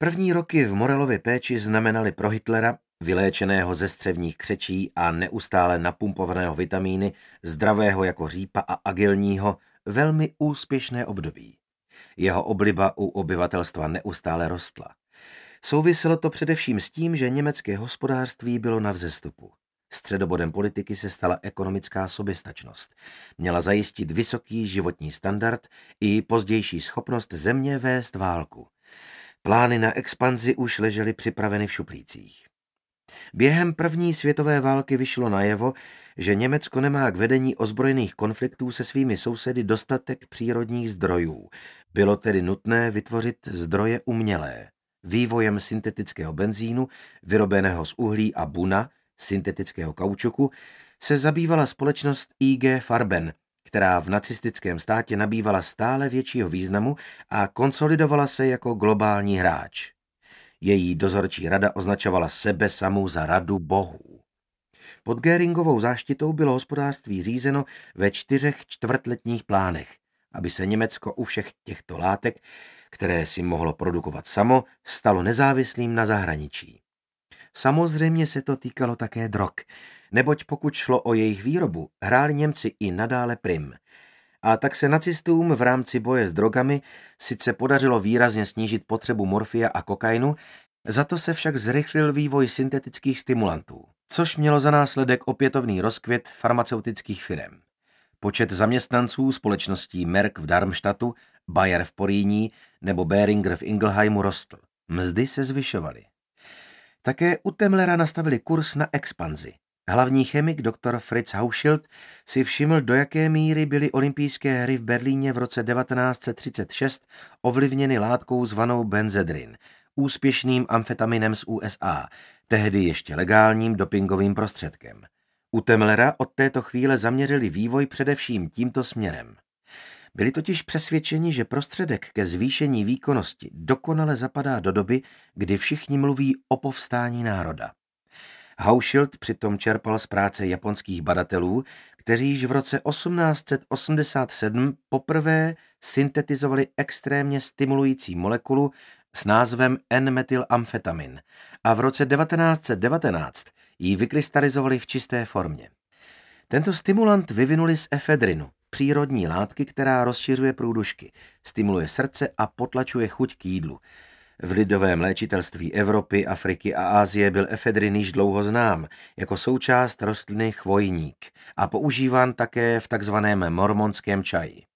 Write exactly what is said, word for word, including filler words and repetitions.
První roky v Morelově péči znamenaly pro Hitlera, vyléčeného ze střevních křečí a neustále napumpovaného vitamíny, zdravého jako řípa a agilního, velmi úspěšné období. Jeho obliba u obyvatelstva neustále rostla. Souviselo to především s tím, že německé hospodářství bylo na vzestupu. Středobodem politiky se stala ekonomická soběstačnost. Měla zajistit vysoký životní standard i pozdější schopnost země vést válku. Plány na expanzi už ležely připraveny v šuplících. Během první světové války vyšlo najevo, že Německo nemá k vedení ozbrojených konfliktů se svými sousedy dostatek přírodních zdrojů. Bylo tedy nutné vytvořit zdroje umělé. Vývojem syntetického benzínu, vyrobeného z uhlí a buna, syntetického kaučuku, se zabývala společnost I G Farben, která v nacistickém státě nabývala stále většího významu a konsolidovala se jako globální hráč. Její dozorčí rada označovala sebe samou za radu bohů. Pod Göringovou záštitou bylo hospodářství řízeno ve čtyřech čtvrtletních plánech, aby se Německo u všech těchto látek, které si mohlo produkovat samo, stalo nezávislým na zahraničí. Samozřejmě se to týkalo také drog, neboť pokud šlo o jejich výrobu, hráli Němci i nadále prim. A tak se nacistům v rámci boje s drogami sice podařilo výrazně snížit potřebu morfia a kokainu, za to se však zrychlil vývoj syntetických stimulantů, což mělo za následek opětovný rozkvět farmaceutických firem. Počet zaměstnanců společností Merck v Darmstadtu, Bayer v Porýní nebo Boehringer v Ingelheimu rostl. Mzdy se zvyšovaly. Také u Temmlera nastavili kurz na expanzi. Hlavní chemik doktor Fritz Hauschild si všiml, do jaké míry byly olympijské hry v Berlíně v roce devatenáct set třicet šest ovlivněny látkou zvanou benzedrin, úspěšným amfetaminem z U S A, tehdy ještě legálním dopingovým prostředkem. U Temmlera od této chvíle zaměřili vývoj především tímto směrem. Byli totiž přesvědčeni, že prostředek ke zvýšení výkonnosti dokonale zapadá do doby, kdy všichni mluví o povstání národa. Hauschild přitom čerpal z práce japonských badatelů, kteří již v roce osmnáct set osmdesát sedm poprvé syntetizovali extrémně stimulující molekulu s názvem N-metylamfetamin a v roce devatenáct set devatenáct ji vykrystalizovali v čisté formě. Tento stimulant vyvinuli z efedrinu, přírodní látky, která rozšiřuje průdušky, stimuluje srdce a potlačuje chuť k jídlu. V lidovém léčitelství Evropy, Afriky a Asie byl efedrin již dlouho znám jako součást rostliny chvojník a používán také v takzvaném mormonském čaji.